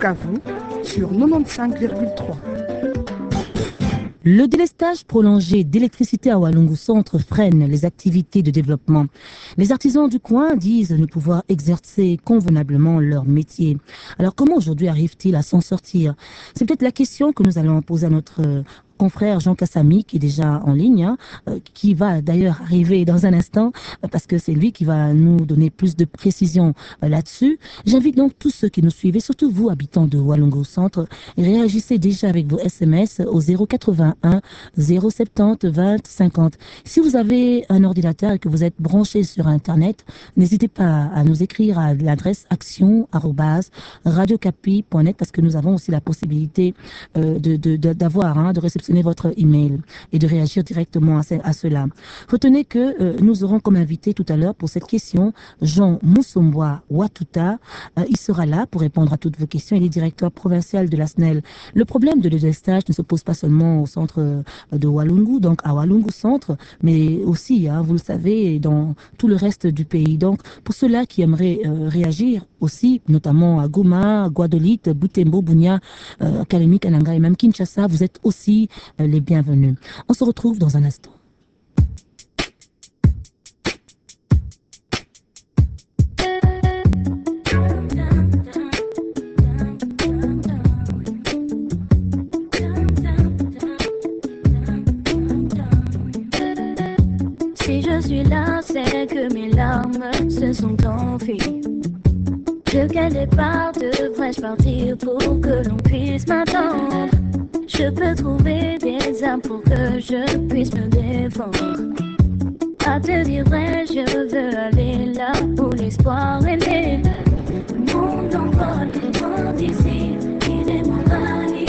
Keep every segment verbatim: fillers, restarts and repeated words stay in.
Bukavu sur quatre-vingt-quinze virgule trois. Le délestage prolongé d'électricité à Walungu Centre freine les activités de développement. Les artisans du coin disent ne pouvoir exercer convenablement leur métier. Alors comment aujourd'hui arrivent-ils à s'en sortir? C'est peut-être la question que nous allons poser à notre euh, confrère Jean Kassami qui est déjà en ligne, hein, euh, qui va d'ailleurs arriver dans un instant euh, parce que c'est lui qui va nous donner plus de précisions euh, là-dessus. J'invite donc tous ceux qui nous suivent, et surtout vous habitants de Walungu Centre, réagissez déjà avec vos S M S au zéro quatre-vingt-un zéro soixante-dix vingt cinquante. Si vous avez un ordinateur et que vous êtes branché sur Internet, n'hésitez pas à nous écrire à l'adresse action arobase radiocapi point net parce que nous avons aussi la possibilité euh, de, de, de, d'avoir, hein, de réceptionner votre email et de réagir directement à, ce, à cela. Retenez que euh, nous aurons comme invité tout à l'heure pour cette question Jean Moussomboa Watuta. Euh, il sera là pour répondre à toutes vos questions. Il est directeur provincial de la S N E L. Le problème de délestage ne se pose pas seulement au centre euh, de Walungu, donc à Walungu Centre, mais aussi, hein, vous le savez, dans tout le reste du pays. Donc, pour ceux-là qui aimeraient euh, réagir aussi, notamment à Goma, Guadeloupe, Butembo, Bunia, euh, Kalemi, Kananga et même Kinshasa, vous êtes aussi euh, les bienvenus. On se retrouve dans un instant. Si je suis là, c'est que mes larmes se sont enfuies. De quel départ devrais-je partir pour que l'on puisse m'attendre? Je peux trouver des armes pour que je puisse me défendre. À te dire vrai, je veux aller là où l'espoir est né. Mon envol loin d'ici, il est mon ami.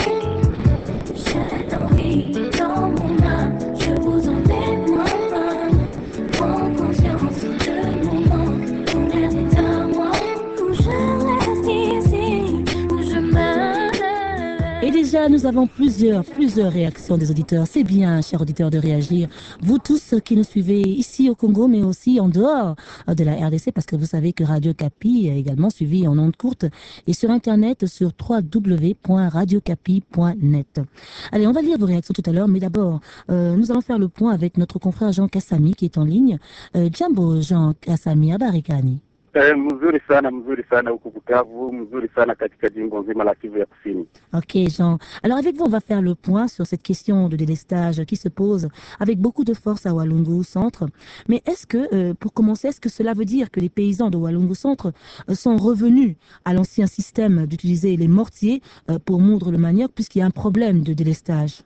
J'ai envie dans mon âme, je vous en témoigne. Prends conscience de mon manque, ton aide est à moi. Où je reste ici, où je meurs. Et déjà, nous avons plusieurs, plusieurs réactions des auditeurs. C'est bien, chers auditeurs, de réagir. Vous tous qui nous suivez ici au Congo, mais aussi en dehors de la R D C, parce que vous savez que Radio Capi est également suivi en ondes courtes et sur Internet sur w w w point radio capi point net. Allez, on va lire vos réactions tout à l'heure, mais d'abord, euh, nous allons faire le point avec notre confrère Jean Kassami qui est en ligne. Euh, Jambo Jean Kassami, Abarikani. Mzuri sana, mzuri sana huku Bukavu, mzuri sana katika jimbo nzima la Kivu ya Kusini. Ok Jean. Alors avec vous, on va faire le point sur cette question de délestage qui se pose avec beaucoup de force à Walungu Centre. Mais est-ce que, euh, pour commencer, est-ce que cela veut dire que les paysans de Walungu Centre euh, sont revenus à l'ancien système d'utiliser les mortiers euh, pour moudre le manioc puisqu'il y a un problème de délestage?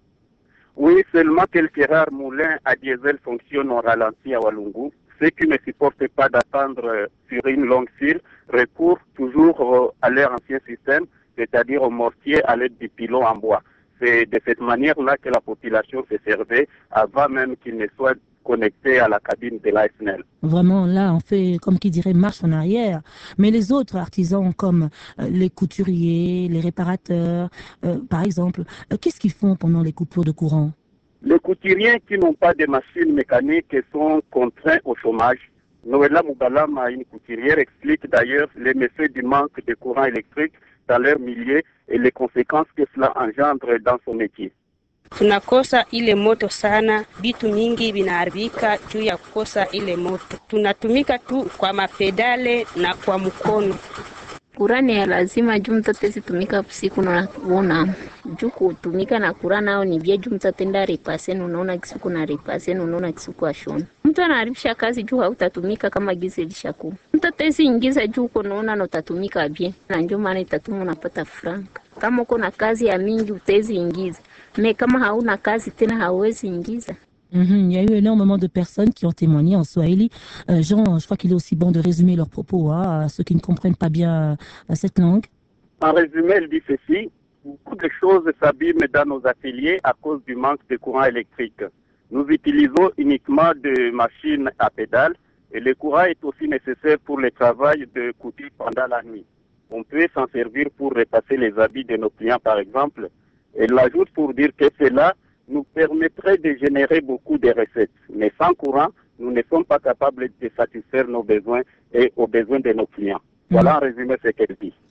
Oui, seulement quelques rares moulins à diesel fonctionnent en ralenti à Walungu. Ceux qui ne supportent pas d'attendre sur une longue file recourent toujours à leur ancien système, c'est-à-dire au mortier à l'aide du pilon en bois. C'est de cette manière-là que la population se servait avant même qu'il ne soit connecté à la cabine de la S N E L. Vraiment, là, on fait, comme qui dirait, marche en arrière. Mais les autres artisans, comme euh, les couturiers, les réparateurs, euh, par exemple, euh, qu'est-ce qu'ils font pendant les coupures de courant? Les couturiers qui n'ont pas de machines mécaniques sont contraints au chômage. Noëlla Moubalama, une couturière, explique d'ailleurs les méfaits du manque de courant électrique dans leur milieu et les conséquences que cela engendre dans son métier. Tunakosa ile moto sana, vitu mingi vinaharibika juu ya kukosa ile moto. Tunatumika tu kwa mapedale na kwa mkono. Kurani ya lazima juu mtoto zitumika usiku na kuona. Juu kutumika na kurana au ni vya juu mtoto enda repase unaona kisuku na repase unaona kisuku ashona. Mtu anaharibisha kazi juu hautatumika kama gizi lishaku. Mtoto hizi ingiza juu uko naona na utatumika bien. Na ndio maana itatuma unapata franka. Kama uko na kazi ya mingi utezi ingiza. Mais kama hauna kazi tena hauwezi ingiza. Mm-hmm. Il y a eu énormément de personnes qui ont témoigné en Swahili. Euh, Jean, je crois qu'il est aussi bon de résumer leurs propos hein, à ceux qui ne comprennent pas bien euh, cette langue. En résumé, elle dit ceci. Beaucoup de choses s'abîment dans nos ateliers à cause du manque de courant électrique. Nous utilisons uniquement des machines à pédales et le courant est aussi nécessaire pour le travail de couture pendant la nuit. On peut s'en servir pour repasser les habits de nos clients par exemple. Elle ajoute pour dire que cela nous permettrait de générer beaucoup de recettes. Mais sans courant, nous ne sommes pas capables de satisfaire nos besoins et aux besoins de nos clients. Voilà en résumé ce qu'elle dit.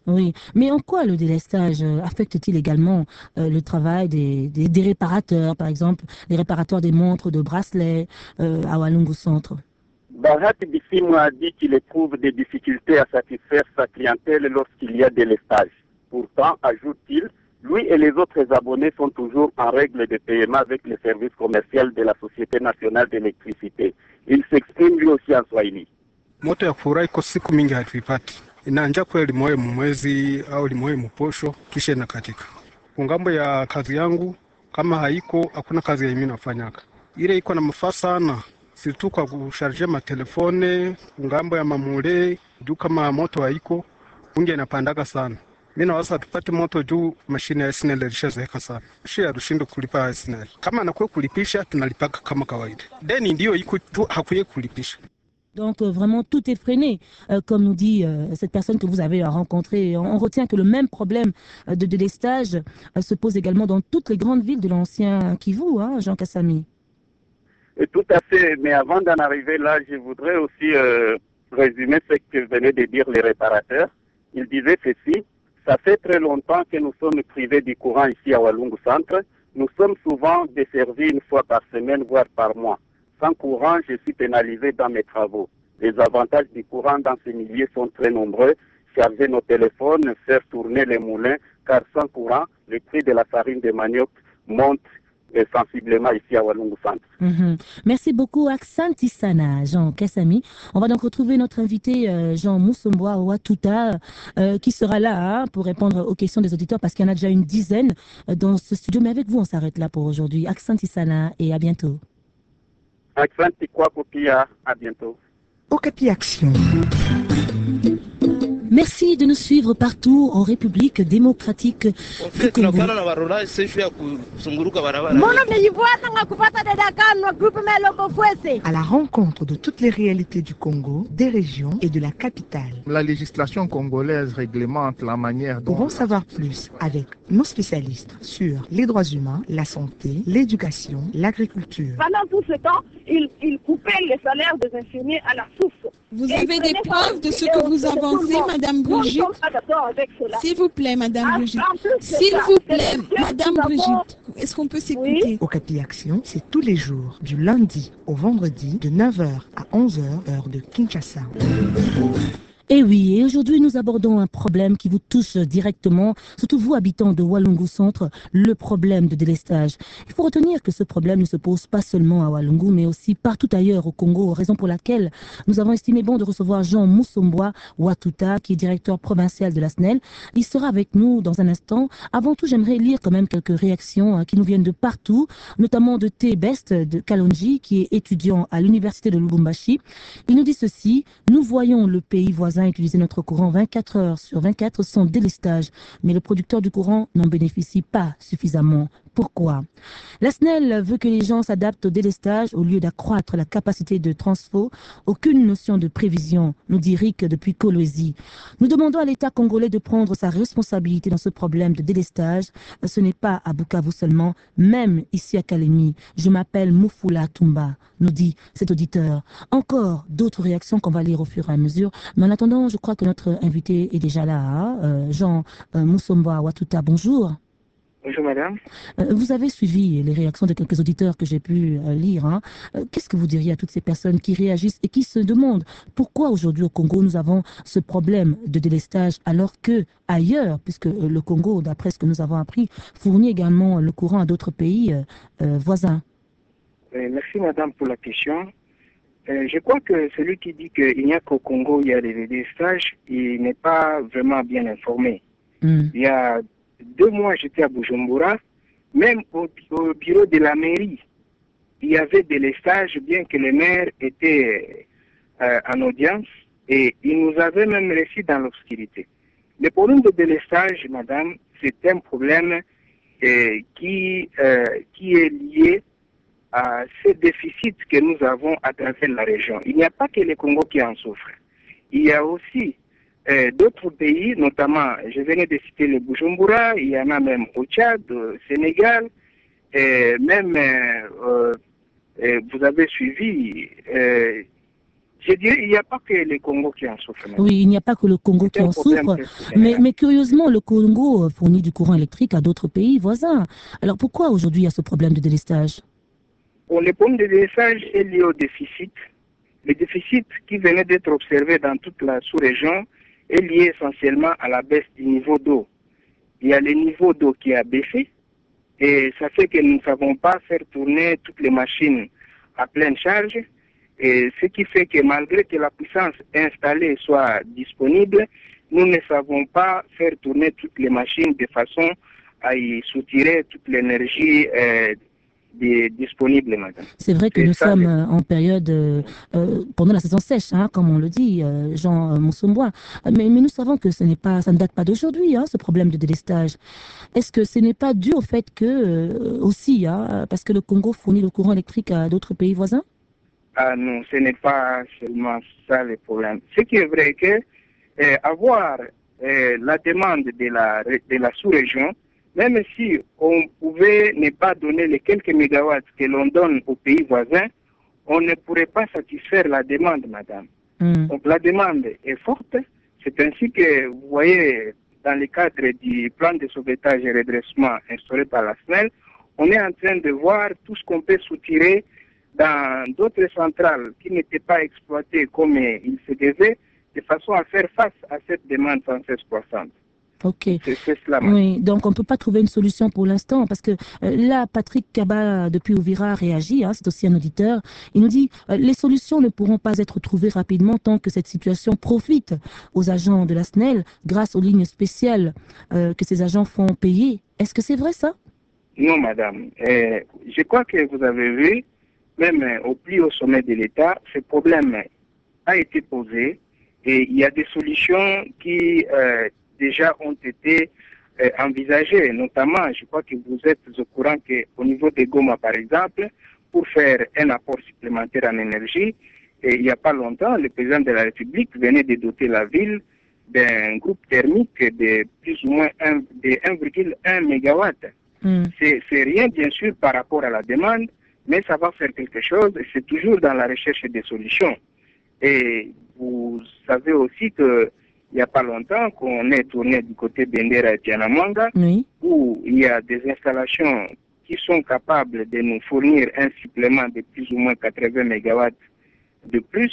Oui, mais en quoi le délestage euh, affecte-t-il également euh, le travail des, des, des réparateurs, par exemple, les réparateurs des montres, de bracelets euh, à Walungu Centre? Barat Bissimo a dit qu'il éprouve des difficultés à satisfaire sa clientèle lorsqu'il y a délestage. Pourtant, ajoute-t-il, lui et les autres abonnés sont toujours en règle de paiement avec le service commercial de la Société nationale d'électricité. Il s'exprime lui aussi en Swahili. Moto ya kufurahi iko siku mingi hatuipati, inaanja kweli moye mwezi au limoye mposho kisha inakatika. Kungambo ya kazi yangu kama haiko hakuna kazi ya mimi nafanyaka. Ile iko na mafaa sana situ kwa kusharje matelefone kungambo ya mamule juu kama moto haiko unge inapandaka sana. Mimi nawasa tupate moto juu mashine ya S N L ilishazeeka sana. Shia rushindo kulipa S N L. Kama anakuwa kulipisha tunalipaka kama kawaida. Deni ndio iko tu hakuye kulipisha. Donc euh, vraiment tout est freiné, euh, comme nous dit euh, cette personne que vous avez euh, rencontrée. On, on retient que le même problème euh, de délestage euh, se pose également dans toutes les grandes villes de l'ancien Kivu, hein, Jean Kassami. Et tout à fait, mais avant d'en arriver là, je voudrais aussi euh, résumer ce que venaient de dire les réparateurs. Ils disaient ceci, ça fait très longtemps que nous sommes privés du courant ici à Walungu Centre. Nous sommes souvent desservis une fois par semaine, voire par mois. Sans courant, je suis pénalisé dans mes travaux. Les avantages du courant dans ces milieux sont très nombreux. Charger nos téléphones, faire tourner les moulins, car sans courant, le prix de la farine de manioc monte sensiblement ici à Walungu Centre. Mm-hmm. Merci beaucoup, Aksanti Sana, Jean Kassami. On va donc retrouver notre invité, euh, Jean Musomboa Watuta, euh, qui sera là hein, pour répondre aux questions des auditeurs, parce qu'il y en a déjà une dizaine euh, dans ce studio. Mais avec vous, on s'arrête là pour aujourd'hui. Aksanti Sana et à bientôt. Aksanti Kwakopia, à bientôt. Okapi Action. Merci de nous suivre partout en République démocratique du Congo. À la rencontre de toutes les réalités du Congo, des régions et de la capitale. La législation congolaise réglemente la manière dont... Pour en savoir plus avec nos spécialistes sur les droits humains, la santé, l'éducation, l'agriculture. Pendant tout ce temps, ils, ils coupaient les salaires des infirmiers à la source. Vous avez des preuves de ce que vous avancez, Madame Brigitte? S'il vous plaît, Madame Brigitte. S'il vous plaît, Madame Brigitte. Est-ce qu'on peut s'écouter? Oui. Okapi Action, c'est tous les jours, du lundi au vendredi, de neuf heures à onze heures, heure de Kinshasa. Et oui, et aujourd'hui nous abordons un problème qui vous touche directement, surtout vous habitants de Walungu Centre, le problème de délestage. Il faut retenir que ce problème ne se pose pas seulement à Walungu, mais aussi partout ailleurs au Congo, raison pour laquelle nous avons estimé bon de recevoir Jean Musomboa Watuta, qui est directeur provincial de la S N E L. Il sera avec nous dans un instant. Avant tout, j'aimerais lire quand même quelques réactions hein, qui nous viennent de partout, notamment de T. Best de Kalonji, qui est étudiant à l'université de Lubumbashi. Il nous dit ceci: nous voyons le pays voisin utiliser notre courant vingt-quatre heures sur vingt-quatre sans délestage, mais le producteur du courant n'en bénéficie pas suffisamment. Pourquoi? La S N E L veut que les gens s'adaptent au délestage au lieu d'accroître la capacité de transfo. Aucune notion de prévision, nous dit Rick depuis Kolwezi. Nous demandons à l'État congolais de prendre sa responsabilité dans ce problème de délestage. Ce n'est pas à Bukavu seulement, même ici à Kalemi. Je m'appelle Mufula Tumba, nous dit cet auditeur. Encore d'autres réactions qu'on va lire au fur et à mesure. Mais en attendant, je crois que notre invité est déjà là. Hein? Euh, Jean euh, Musomboa Watuta, bonjour. Bonjour madame. Euh, vous avez suivi les réactions de quelques auditeurs que j'ai pu euh, lire. Hein. Euh, Qu'est-ce que vous diriez à toutes ces personnes qui réagissent et qui se demandent pourquoi aujourd'hui au Congo nous avons ce problème de délestage alors que ailleurs, puisque euh, le Congo, d'après ce que nous avons appris, fournit également le courant à d'autres pays euh, euh, voisins? euh, Merci madame pour la question. Euh, je crois que celui qui dit qu'il n'y a qu'au Congo il y a des délestages, il n'est pas vraiment bien informé. Mm. Il y a deux mois, j'étais à Bujumbura, même au, au bureau de la mairie, il y avait des délestages, bien que le maire était euh, en audience, et il nous avait même laissé dans l'obscurité. Le problème de délestage, madame, c'est un problème euh, qui, euh, qui est lié à ce déficit que nous avons à travers la région. Il n'y a pas que le Congo qui en souffre. Il y a aussi Euh, d'autres pays, notamment, je venais de citer le Bujumbura, il y en a même au Tchad, au Sénégal, et même, euh, euh, vous avez suivi, euh, Je dirais qu'il n'y a pas que le Congo qui en souffre. Même. Oui, il n'y a pas que le Congo qui en souffre. Mais, mais curieusement, le Congo fournit du courant électrique à d'autres pays voisins. Alors pourquoi aujourd'hui il y a ce problème de délestage? Bon, le problème de délestage est lié au déficit. Le déficit qui venait d'être observé dans toute la sous-région est lié essentiellement à la baisse du niveau d'eau. Il y a le niveau d'eau qui a baissé et ça fait que nous ne savons pas faire tourner toutes les machines à pleine charge. Et ce qui fait que malgré que la puissance installée soit disponible, nous ne savons pas faire tourner toutes les machines de façon à y soutirer toute l'énergie euh, disponible, madame. C'est vrai que nous ça, sommes mais... en période, euh, euh, pendant la saison sèche, hein, comme on le dit, euh, Jean euh, Monsombois. Mais, mais nous savons que ce n'est pas, ça ne date pas d'aujourd'hui, hein, ce problème de délestage. Est-ce que ce n'est pas dû au fait que, euh, aussi, hein, parce que le Congo fournit le courant électrique à d'autres pays voisins? Ah non, ce n'est pas seulement ça le problème. Ce qui est vrai que euh, avoir euh, la demande de la, de la sous-région, même si on pouvait ne pas donner les quelques mégawatts que l'on donne aux pays voisins, on ne pourrait pas satisfaire la demande, madame. Mm. Donc la demande est forte. C'est ainsi que, vous voyez, dans le cadre du plan de sauvetage et redressement instauré par la S N E L, on est en train de voir tout ce qu'on peut soutirer dans d'autres centrales qui n'étaient pas exploitées comme il se devait, de façon à faire face à cette demande sans cesse croissante. Ok. C'est cela. Oui, donc on ne peut pas trouver une solution pour l'instant parce que euh, là, Patrick Kaba depuis Ouvira réagit, hein, c'est aussi un auditeur. Il nous dit euh, les solutions ne pourront pas être trouvées rapidement tant que cette situation profite aux agents de la S N E L grâce aux lignes spéciales euh, que ces agents font payer. Est-ce que c'est vrai ça? Non, madame. Euh, je crois que vous avez vu, même au plus haut sommet de l'État, ce problème a été posé et il y a des solutions qui euh, déjà ont été euh, envisagées. Notamment, je crois que vous êtes au courant qu'au niveau de Goma, par exemple, pour faire un apport supplémentaire en énergie, et il n'y a pas longtemps, le président de la République venait de doter la ville d'un groupe thermique de plus ou moins un virgule un mégawatt. Mm. C'est rien, bien sûr, par rapport à la demande, mais ça va faire quelque chose. C'est toujours dans la recherche des solutions. Et vous savez aussi que il n'y a pas longtemps qu'on est tourné du côté Bendera et Tianamanga, oui, où il y a des installations qui sont capables de nous fournir un supplément de plus ou moins quatre-vingts mégawatts de plus,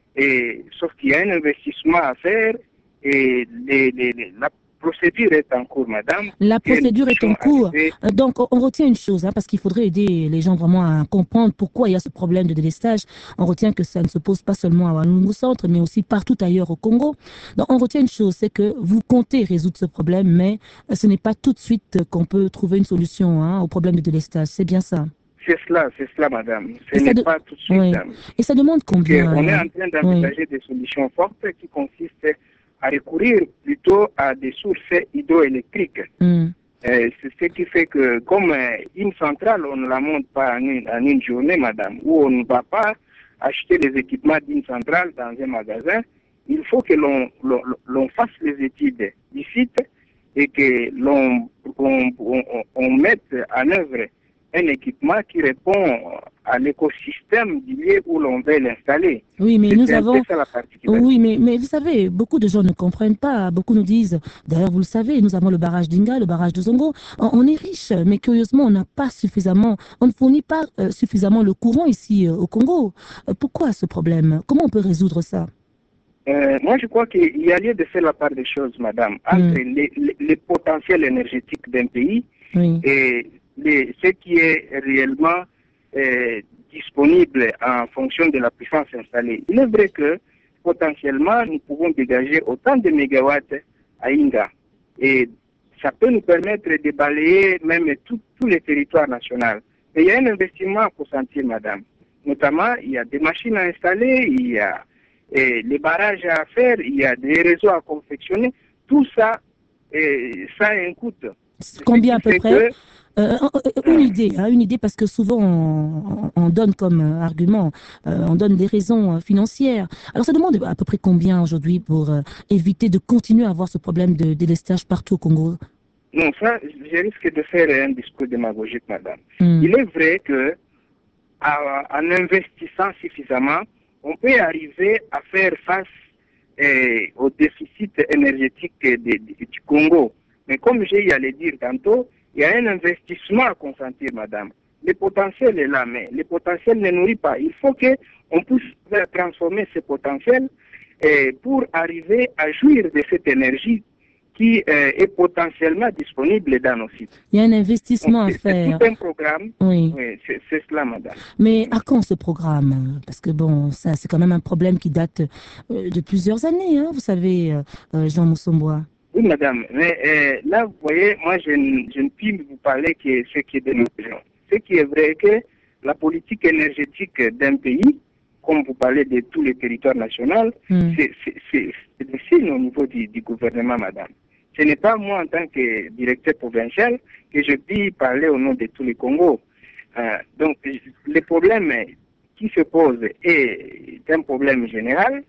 et, sauf qu'il y a un investissement à faire et les, les, les, la procédure est en cours, madame. La procédure est en cours. Arrivées... Donc, on retient une chose, hein, parce qu'il faudrait aider les gens vraiment à comprendre pourquoi il y a ce problème de délestage. On retient que ça ne se pose pas seulement à Walungu Centre, mais aussi partout ailleurs au Congo. Donc, on retient une chose, c'est que vous comptez résoudre ce problème, mais ce n'est pas tout de suite qu'on peut trouver une solution, hein, au problème de délestage. C'est bien ça? C'est cela, c'est cela, madame. Ce n'est de... pas tout de suite. Oui. Et ça demande combien? On est en train d'envisager oui. des solutions fortes qui consistent à recourir plutôt à des sources hydroélectriques. Mm. Euh, c'est ce qui fait que, comme euh, une centrale, on ne la monte pas en une, en une journée, madame, où on ne va pas acheter les équipements d'une centrale dans un magasin. Il faut que l'on fasse les études du site et que l'on on, on, on mette en œuvre un équipement qui répond à l'écosystème du lieu où l'on veut l'installer. Oui, mais nous avons... Oui, mais, mais vous savez, beaucoup de gens ne comprennent pas. Beaucoup nous disent, d'ailleurs, vous le savez, nous avons le barrage d'Inga, le barrage de Zongo. On, on est riche, mais curieusement, on n'a pas suffisamment... On ne fournit pas euh, suffisamment le courant ici euh, au Congo. Euh, pourquoi ce problème? Comment on peut résoudre ça? Euh, moi, je crois qu'il y a lieu de faire la part des choses, madame, entre mm. les, les, les potentiels énergétiques d'un pays oui. et les, ce qui est réellement euh, disponible en fonction de la puissance installée. Il est vrai que potentiellement, nous pouvons dégager autant de mégawatts à Inga. Et ça peut nous permettre de balayer même tous les territoires nationaux. Mais il y a un investissement à consentir, madame. Notamment, il y a des machines à installer, il y a et les barrages à faire, il y a des réseaux à confectionner. Tout ça, et ça a un coût. Combien à peu près que... euh, Une idée, hein, une idée parce que souvent on, on donne comme argument, euh, on donne des raisons financières. Alors ça demande à peu près combien aujourd'hui pour euh, éviter de continuer à avoir ce problème de délestage partout au Congo? Non, ça, je risque de faire un discours démagogique, madame. Mm. Il est vrai que à, en investissant suffisamment, on peut arriver à faire face eh, au déficit énergétique de, de, du Congo. Mais comme j'ai eu à le dire tantôt, il y a un investissement à consentir, madame. Le potentiel est là, mais le potentiel ne nourrit pas. Il faut qu'on puisse transformer ce potentiel eh, pour arriver à jouir de cette énergie qui euh, est potentiellement disponible dans nos sites. Il y a un investissement Donc, à faire. C'est tout un programme. Oui. Oui, c'est cela, madame. Mais à quand ce programme? Parce que bon, ça c'est quand même un problème qui date euh, de plusieurs années, hein, vous savez, euh, Jean Mousomboa. Oui, madame. Mais euh, là, vous voyez, moi, je, je ne puis vous parler que ce qui est de nos régions. Ce qui est vrai que la politique énergétique d'un pays, comme vous parlez de tous les territoires nationaux, mm. c'est des signes au niveau du, du gouvernement, madame. Ce n'est pas moi, en tant que directeur provincial, que je puis parler au nom de tous les Congos. Euh, donc, le problème qui se pose est un problème général,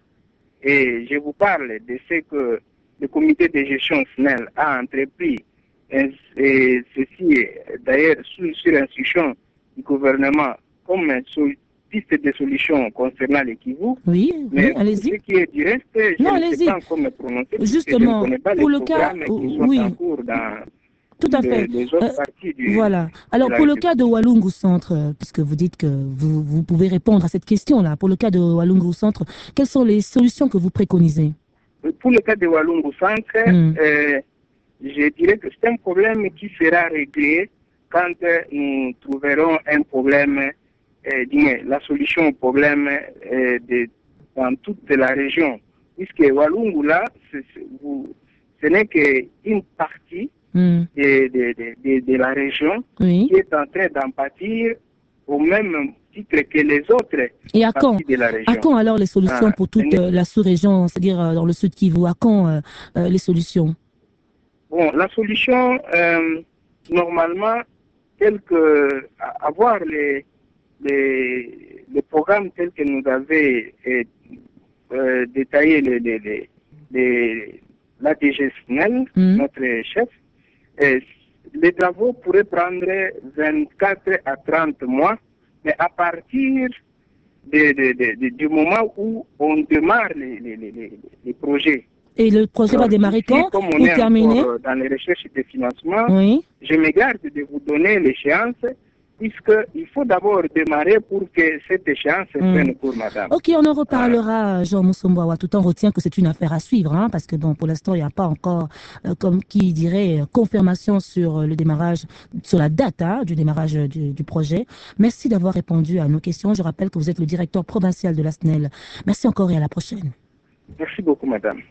et je vous parle de ce que le comité de gestion S N E L a entrepris, et, et ceci d'ailleurs sur, sur instruction du gouvernement comme piste de solutions concernant les Kivu. Oui, oui, allez-y. Ce qui est du reste, je non, ne sais pas encore me prononcer. Justement, je ne connais pas pour les le cas, qui sont oui. en cours dans tout à fait. Les autres euh, parties du, voilà. Alors, pour le cas de Walungu Centre, puisque vous dites que vous, vous pouvez répondre à cette question-là, pour le cas de Walungu Centre, quelles sont les solutions que vous préconisez? Pour le cas de Walungu Centre, mm. euh, je dirais que c'est un problème qui sera réglé quand nous trouverons un problème, euh, la solution au problème euh, de, dans toute la région. Puisque Walungu, là, c est, c est, vous, ce n'est qu'une partie mm. de, de, de, de la région oui. qui est en train d'en pâtir au même titre que les autres Et à parties quand, de la région. À quand alors les solutions ah, pour toute euh, la sous-région, c'est-à-dire euh, dans le sud Kivu? À quand euh, euh, les solutions? Bon, la solution, euh, normalement, telle que avoir les, les, les programmes tels que nous avait euh, euh, détaillé les, les, les, les, l'A D G S N E L, mm. notre chef, euh, les travaux pourraient prendre vingt-quatre à trente mois, mais à partir de, de, de, de, du moment où on démarre les, les, les, les projets. Et le projet Alors, va démarrer ici, quand comme on pour est terminer dans les recherches de financement, oui. je me garde de vous donner l'échéance, puisqu'il faut d'abord démarrer pour que cette échéance mm. prenne cours, madame. Ok, on en reparlera, ah. Jean Mousomboa. Tout en retient que c'est une affaire à suivre, hein, parce que bon, pour l'instant, il n'y a pas encore, euh, comme qui dirait, confirmation sur le démarrage, sur la date hein, du démarrage du, du projet. Merci d'avoir répondu à nos questions. Je rappelle que vous êtes le directeur provincial de la S N E L. Merci encore et à la prochaine. Merci beaucoup, madame.